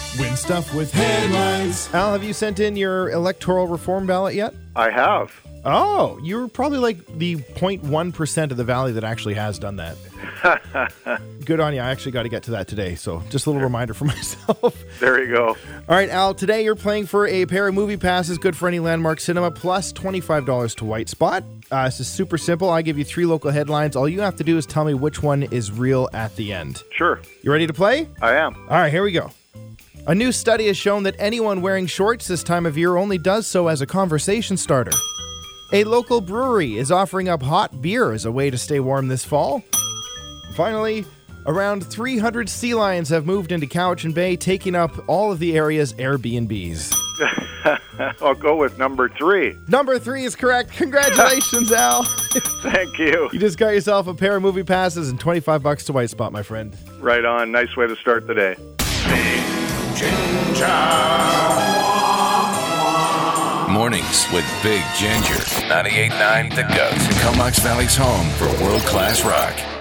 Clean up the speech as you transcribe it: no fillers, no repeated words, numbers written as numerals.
Win stuff with headlines. Al, have you sent in your electoral reform ballot yet? I have. Oh, you're probably like the 0.1% of the valley that actually has done that. Good on you. I actually got to get to that today, so just a little reminder for myself. There you go. All right, Al, today you're playing for a pair of movie passes, good for any Landmark Cinema, plus $25 to White Spot. This is super simple. I give you 3 local headlines. All you have to do is tell me which one is real at the end. Sure. You ready to play? I am. All right, here we go. A new study has shown that anyone wearing shorts this time of year only does so as a conversation starter. A local brewery is offering up hot beer as a way to stay warm this fall. Finally, around 300 sea lions have moved into Cowichan Bay, taking up all of the area's Airbnbs. I'll go with number 3. Number 3 is correct. Congratulations, Al. Thank you. You just got yourself a pair of movie passes and $25 to White Spot, my friend. Right on. Nice way to start the day. Big Ginger. Mornings with Big Ginger. 98.9 The Goat. Comox Valley's home for world-class rock.